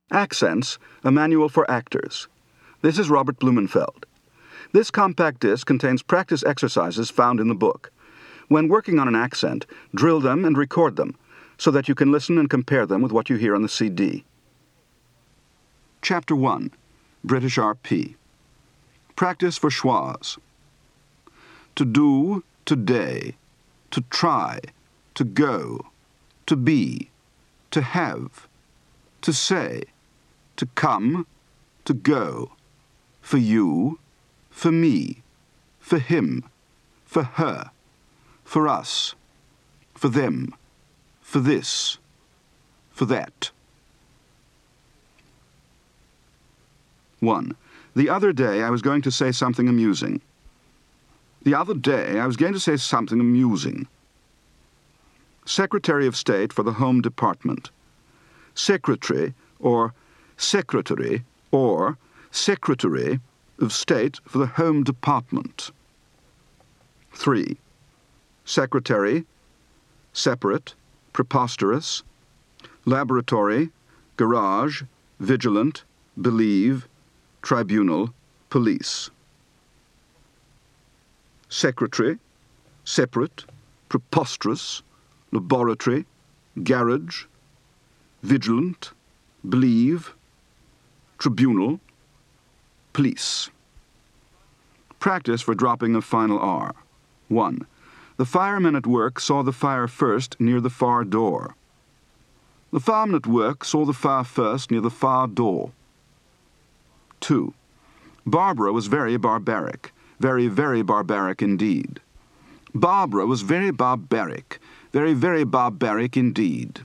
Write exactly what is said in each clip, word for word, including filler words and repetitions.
Accents, a manual for actors. This is Robert Blumenfeld. This compact disc contains practice exercises found in the book. When working on an accent, drill them and record them so that you can listen and compare them with what you hear on the C D. Chapter one, British R P. Practice for schwas. To do, today, to try, to go, to be, to have, to say, to come, to go, for you, for me, for him, for her, for us, for them, for this, for that. One. The other day I was going to say something amusing. The other day I was going to say something amusing. Secretary of State for the Home Department. Secretary or Secretary or Secretary of State for the Home Department. Three. Secretary, separate, preposterous, laboratory, garage, vigilant, believe, tribunal, police. Secretary, separate, preposterous, laboratory, garage, vigilant, believe, tribunal, police. Practice for dropping a final R. One. The fireman at work saw the fire first near the far door. The fireman at work saw the fire first near the far door. Two. Barbara was very barbaric. Very, very barbaric indeed. Barbara was very barbaric. Very, very barbaric indeed.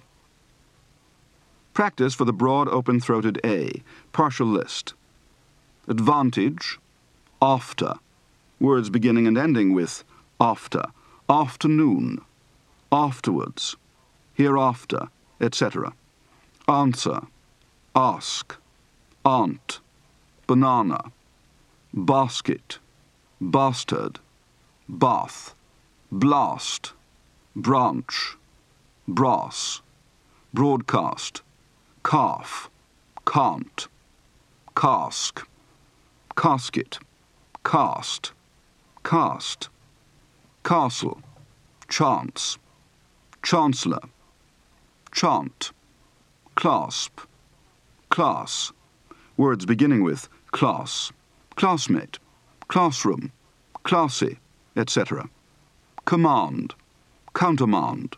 Practice for the broad, open-throated A. Partial list. Advantage, after. Words beginning and ending with after. Afternoon, afterwards, hereafter, et cetera. Answer, ask, aunt, banana, basket, bastard, bath, blast, branch, brass, broadcast, calf, can't, cask, casket, cast, cast, castle, chance, chancellor, chant, clasp, class, words beginning with class, classmate, classroom, classy, et cetera. Command, countermand,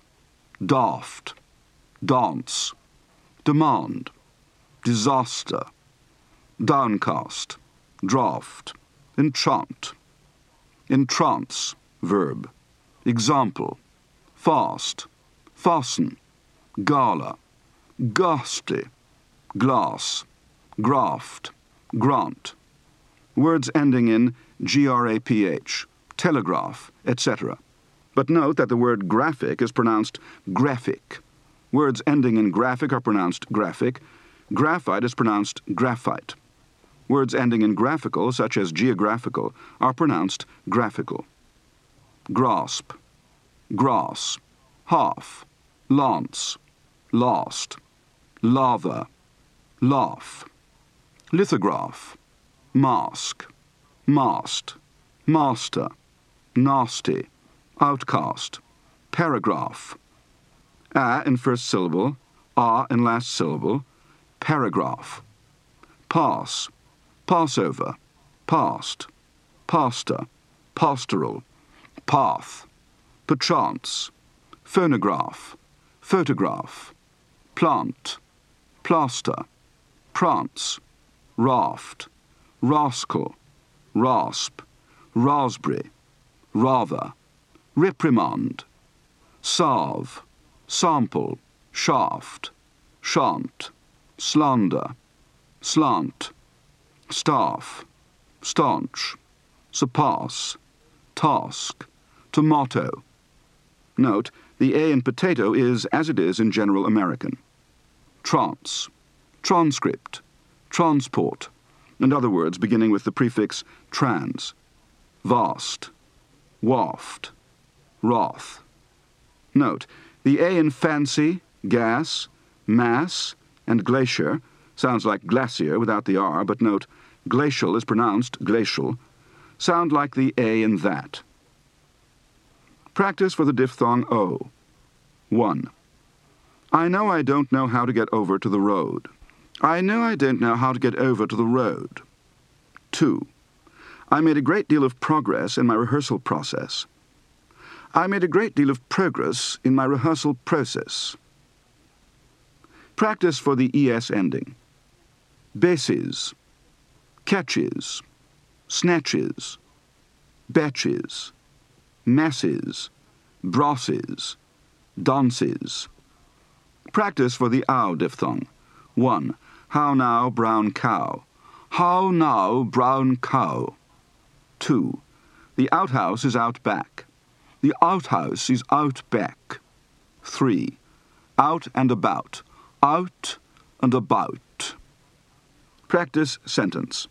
daft, dance, demand, disaster, downcast, draft, enchant, entrance, verb, example, fast, fasten, gala, ghastly, glass, graft, grant, words ending in graph, telegraph, et cetera. But note that the word graphic is pronounced graphic. Words ending in graphic are pronounced graphic. Graphite is pronounced graphite. Words ending in graphical, such as geographical, are pronounced graphical. Grasp, grass, half, lance, last, lather, laugh, lithograph, mask, mast, master, nasty, outcast, paragraph, a in first syllable, a in last syllable, paragraph, pass, Passover, past, pastor, pastoral, path, perchance, phonograph, photograph, plant, plaster, prance, raft, rascal, rasp, raspberry, rather, reprimand, salve, sample, shaft, shan't, slander, slant, staff, staunch, surpass, task, tomato. Note, the A in potato is as it is in general American. Trance, transcript, transport, and other words beginning with the prefix trans. Vast, waft, wrath. Note, the A in fancy, gas, mass, and glacier sounds like glacier without the R, but note, glacial is pronounced glacial, sound like the A in that. Practice for the diphthong O. one. I know I don't know how to get over to the road. I know I don't know how to get over to the road. two. I made a great deal of progress in my rehearsal process. I made a great deal of progress in my rehearsal process. Practice for the E S ending. Bases, catches, snatches, batches, masses, brosses, dances. Practice for the ow diphthong. one. How now, brown cow. How now, brown cow. two. The outhouse is out back. The outhouse is out back. three. Out and about. Out and about. Practice sentence.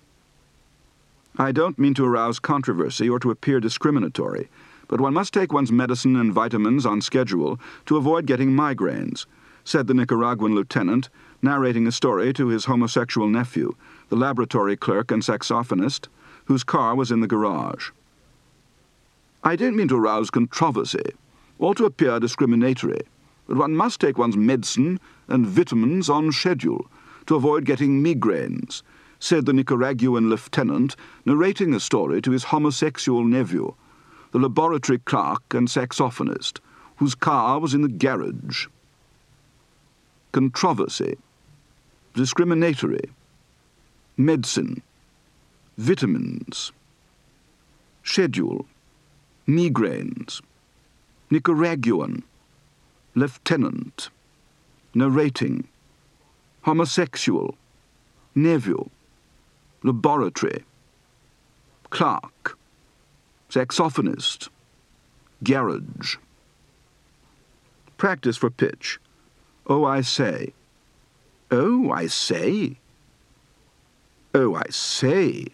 I don't mean to arouse controversy or to appear discriminatory, but one must take one's medicine and vitamins on schedule to avoid getting migraines, said the Nicaraguan lieutenant, narrating a story to his homosexual nephew, the laboratory clerk and saxophonist, whose car was in the garage. I don't mean to arouse controversy or to appear discriminatory, but one must take one's medicine and vitamins on schedule to avoid getting migraines, said the Nicaraguan lieutenant, narrating a story to his homosexual nephew, the laboratory clerk and saxophonist, whose car was in the garage. Controversy, discriminatory, medicine, vitamins, schedule, migraines, Nicaraguan, lieutenant, narrating, homosexual, nephew, laboratory, clerk, saxophonist, garage. Practice for pitch. Oh, I say. Oh, I say. Oh, I say.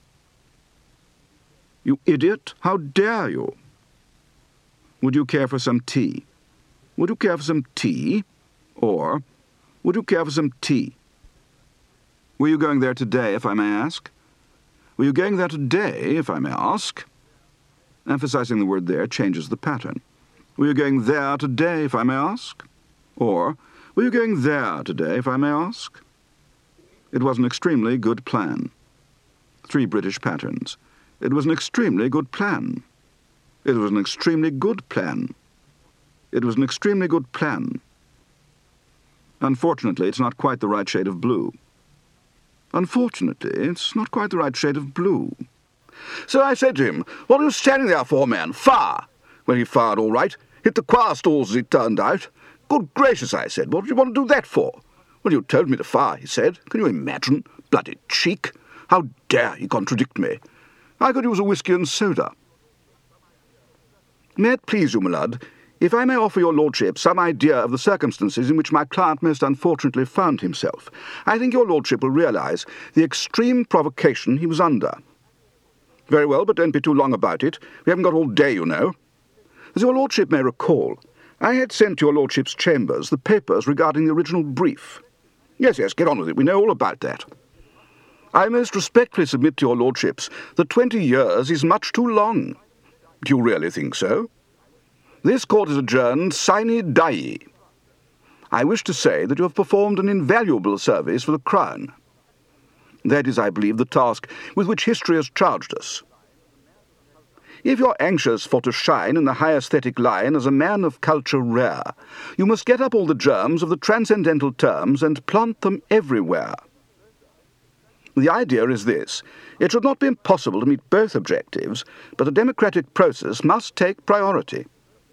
You idiot, how dare you? Would you care for some tea? Would you care for some tea? Or, would you care for some tea? Were you going there today, if I may ask? Were you going there today, if I may ask? Emphasizing the word there changes the pattern. Were you going there today, if I may ask? Or, were you going there today, if I may ask? It was an extremely good plan. Three British patterns. It was an extremely good plan. It was an extremely good plan. It was an extremely good plan. Unfortunately, it's not quite the right shade of blue. Unfortunately, it's not quite the right shade of blue. So I said to him, "What are you standing there for, man? Fire!" Well, he fired all right. Hit the choir stalls, as it turned out. "Good gracious," I said, "what do you want to do that for?" "Well, you told me to fire," he said. "Can you imagine? Bloody cheek! How dare he contradict me? I could use a whisky and soda." May it please you, my lord, if I may offer your lordship some idea of the circumstances in which my client most unfortunately found himself, I think your lordship will realise the extreme provocation he was under. Very well, but don't be too long about it. We haven't got all day, you know. As your lordship may recall, I had sent to your lordship's chambers the papers regarding the original brief. Yes, yes, get on with it. We know all about that. I most respectfully submit to your lordships that twenty years is much too long. Do you really think so? This court is adjourned sine die. I wish to say that you have performed an invaluable service for the crown. That is, I believe, the task with which history has charged us. If you're anxious for to shine in the high aesthetic line as a man of culture rare, you must get up all the germs of the transcendental terms and plant them everywhere. The idea is this: it should not be impossible to meet both objectives, but a democratic process must take priority.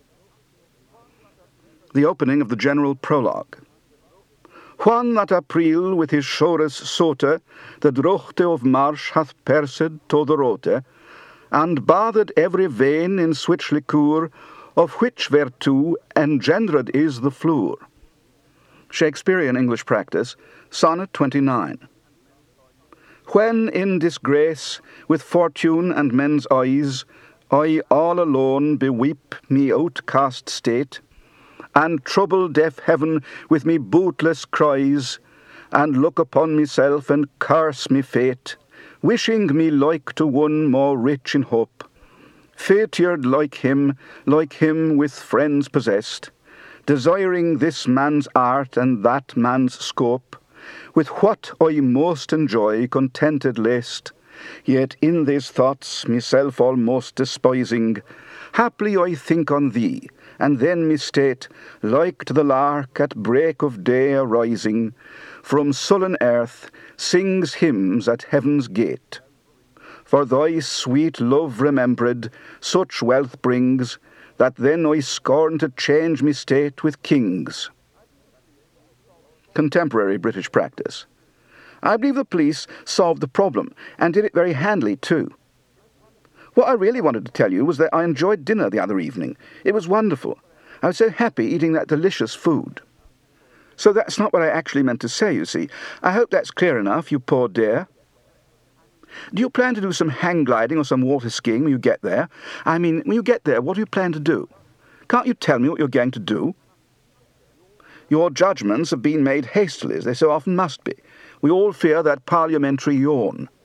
The opening of the general prologue. Juan at April with his shores sote, the drochte of marsh hath persed to the rote, and bathed every vein in switch liqueur, of which whereto engendered is the flour. Shakespearean English practice, Sonnet twenty-nine. When in disgrace, with fortune and men's eyes, I all alone beweep me outcast state, and trouble deaf heaven with me bootless cries, and look upon myself and curse me fate, wishing me like to one more rich in hope, fated like him, like him with friends possessed, desiring this man's art and that man's scope, with what I most enjoy contented lest, yet in these thoughts myself almost despising, haply I think on thee, and then me state, like to the lark at break of day arising, from sullen earth sings hymns at heaven's gate. For thy sweet love remembered such wealth brings, that then I scorn to change me state with kings. Contemporary British practice. I believe the police solved the problem, and did it very handily too. What I really wanted to tell you was that I enjoyed dinner the other evening. It was wonderful. I was so happy eating that delicious food. So that's not what I actually meant to say, you see. I hope that's clear enough, you poor dear. Do you plan to do some hang gliding or some water skiing when you get there? I mean, when you get there, what do you plan to do? Can't you tell me what you're going to do? Your judgments have been made hastily, as they so often must be. We all fear that parliamentary yawn.